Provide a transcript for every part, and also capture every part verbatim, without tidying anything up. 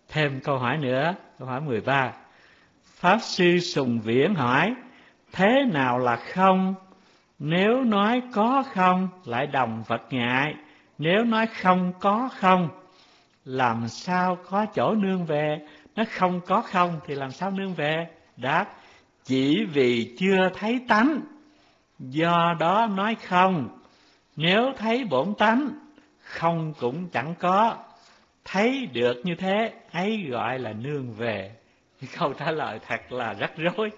Thêm câu hỏi nữa, câu hỏi mười ba. Pháp Sư Sùng Viễn hỏi, thế nào là không? Nếu nói có không lại đồng vật ngại, nếu nói không có không, làm sao có chỗ nương về? Nó không có không thì làm sao nương về? Đáp, chỉ vì chưa thấy tánh, do đó nói không. Nếu thấy bổn tánh, không cũng chẳng có. Thấy được như thế, ấy gọi là nương về. Câu trả lời thật là rắc rối.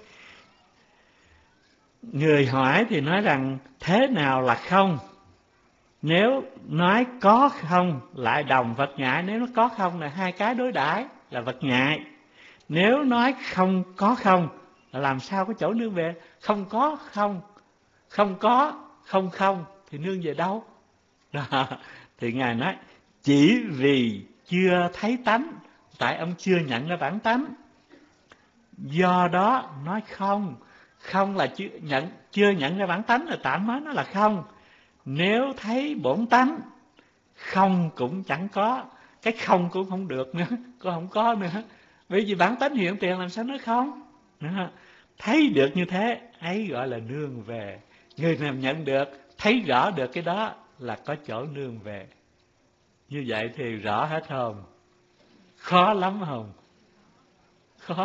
Người hỏi thì nói rằng thế nào là không? Nếu nói có không lại đồng vật ngại. Nếu nó có không là hai cái đối đãi là vật ngại. Nếu nói không có không là làm sao có chỗ nương về? Không có không, không có không không thì nương về đâu? Đó. Thì Ngài nói chỉ vì chưa thấy tánh, tại ông chưa nhận ra bản tánh, do đó nói không. Không là chưa nhận, chưa nhận ra bản tánh là tạm nói nó là không. Nếu thấy bổn tánh, không cũng chẳng có. Cái không cũng không được nữa, cũng không có nữa. Bởi vì bản tánh hiện tiền làm sao nói không? Đó. Thấy được như thế, ấy gọi là nương về. Người nào nhận được, thấy rõ được cái đó là có chỗ nương về. Như vậy thì rõ hết không? Khó lắm không? Khó.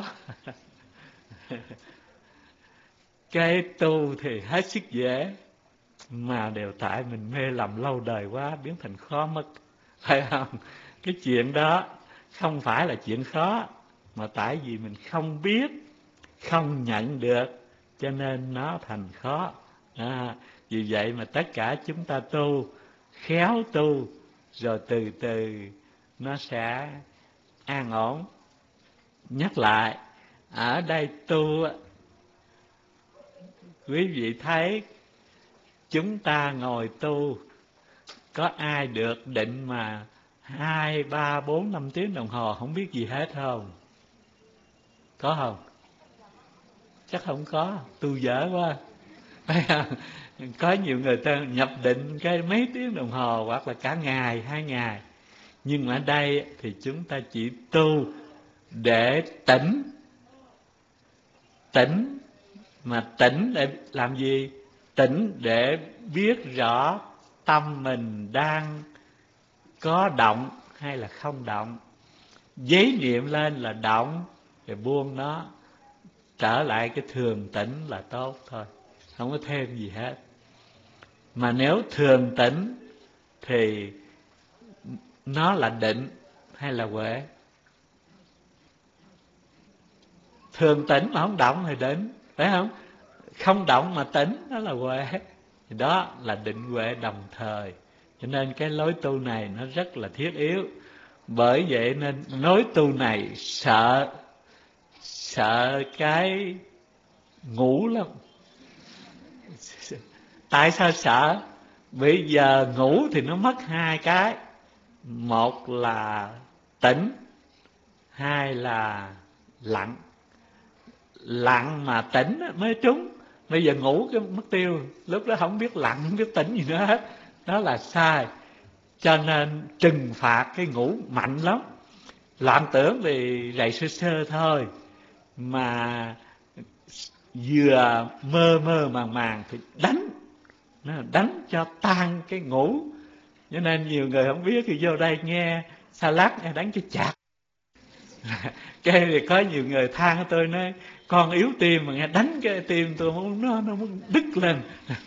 Cái tu thì hết sức dễ, mà đều tại mình mê lầm lâu đời quá, biến thành khó mất. Phải không? Cái chuyện đó không phải là chuyện khó, mà tại vì mình không biết, không nhận được, cho nên nó thành khó. À, vì vậy mà tất cả chúng ta tu, khéo tu, rồi từ từ nó sẽ an ổn. Nhắc lại, ở đây tu, quý vị thấy chúng ta ngồi tu, có ai được định mà hai, ba, bốn, năm tiếng đồng hồ không biết gì hết không? Có không? Chắc không có, tu dở quá. Có nhiều người ta nhập định cái mấy tiếng đồng hồ hoặc là cả ngày, hai ngày. Nhưng mà ở đây thì chúng ta chỉ tu để tỉnh. Tỉnh, mà tỉnh để làm gì? Tỉnh để biết rõ tâm mình đang có động hay là không động. Giấy niệm lên là động, rồi buông nó, trở lại cái thường tĩnh là tốt thôi, không có thêm gì hết. Mà nếu thường tĩnh thì nó là định hay là huệ? Thường tĩnh mà không động thì định, phải không? Không động mà tĩnh đó là huệ. Thì đó là định huệ đồng thời. Cho nên cái lối tu này nó rất là thiết yếu. Bởi vậy nên lối tu này sợ sợ cái ngủ lắm. Tại sao sợ? Bây giờ ngủ thì nó mất hai cái. Một là tỉnh, hai là lặng. Lặng mà tỉnh mới trúng. Bây giờ ngủ cái mất tiêu, lúc đó không biết lặng, không biết tỉnh gì nữa hết. Đó là sai. Cho nên trừng phạt cái ngủ mạnh lắm. Loạn tưởng thì dậy sơ sơ thôi, mà vừa mơ mơ màng màng thì đánh, đánh cho tan cái ngủ. Cho nên nhiều người không biết thì vô đây nghe sa lát nghe đánh cho chặt. Cái thì có nhiều người than tôi nói con yếu tim mà nghe đánh cái tim tôi muốn nó nó muốn đứt lên.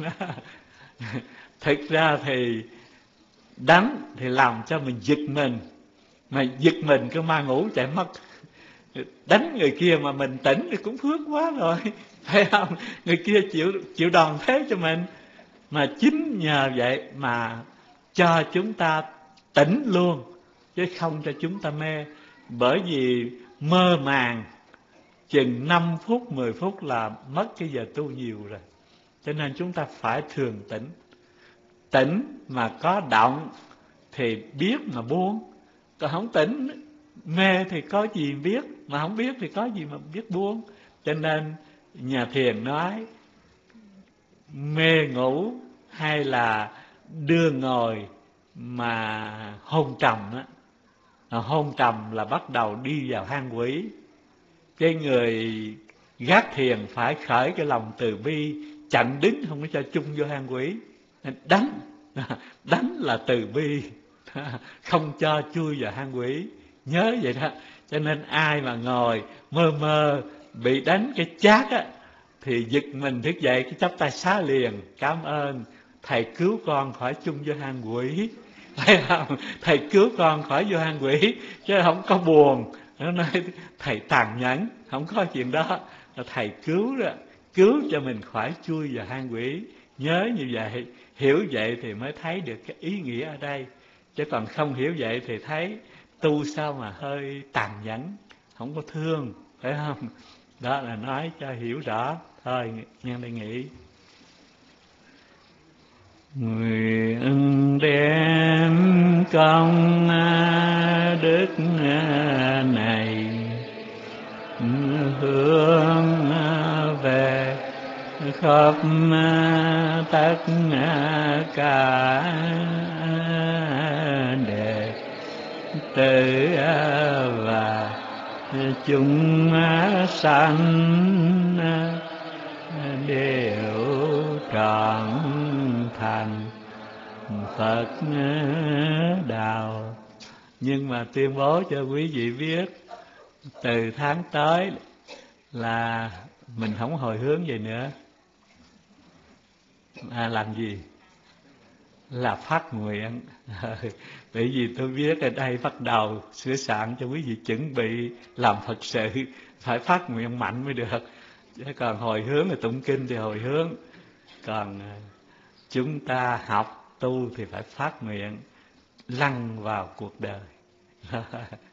Thực ra thì đánh thì làm cho mình giật mình, mà giật mình cái ma ngủ chạy mất. Đánh người kia mà mình tỉnh thì cũng phước quá rồi, phải không? Người kia chịu chịu đòn thế cho mình, mà chính nhờ vậy mà cho chúng ta tỉnh luôn, chứ không cho chúng ta mê. Bởi vì mơ màng chừng năm phút, mười phút là mất cái giờ tu nhiều rồi. Cho nên chúng ta phải thường tỉnh. Tỉnh mà có động thì biết mà buông. Còn không tỉnh, mê thì có gì biết, mà không biết thì có gì mà biết buông. Cho nên nhà thiền nói mê ngủ hay là đưa ngồi mà hôn trầm á, hôn trầm là bắt đầu đi vào hang quỷ. Cái người gác thiền phải khởi cái lòng từ bi, chặn đứng không có cho chung vô hang quỷ. Đánh, đánh là từ bi, không cho chui vào hang quỷ. Nhớ vậy đó. Cho nên ai mà ngồi mơ mơ bị đánh cái chát á, thì giật mình thức dậy, cái chắp tay xá liền, cảm ơn thầy cứu con khỏi chung vô hang quỷ. Phải không? Thầy cứu con khỏi vô hang quỷ, chứ không có buồn. Nó nói thầy tàn nhẫn, không có chuyện đó. Thầy cứu đó, cứu cho mình khỏi chui vào hang quỷ. Nhớ như vậy, hiểu vậy thì mới thấy được cái ý nghĩa ở đây. Chứ còn không hiểu vậy thì thấy tu sao mà hơi tàn nhẫn, không có thương, phải không? Đó là nói cho hiểu rõ. Thôi, nhân đây nghĩ. Nguyện đem công đức này hướng về khắp tất cả đệ tử và chúng sanh đều trọn thành Phật đạo. Nhưng mà tuyên bố cho quý vị biết, từ tháng tới là mình không hồi hướng về nữa. À, làm gì? Là phát nguyện. Bởi vì tôi biết ở đây bắt đầu sửa soạn cho quý vị chuẩn bị làm Phật sự, phải phát nguyện mạnh mới được. Chứ còn hồi hướng là tụng kinh thì hồi hướng, còn chúng ta học tu thì phải phát nguyện lăn vào cuộc đời.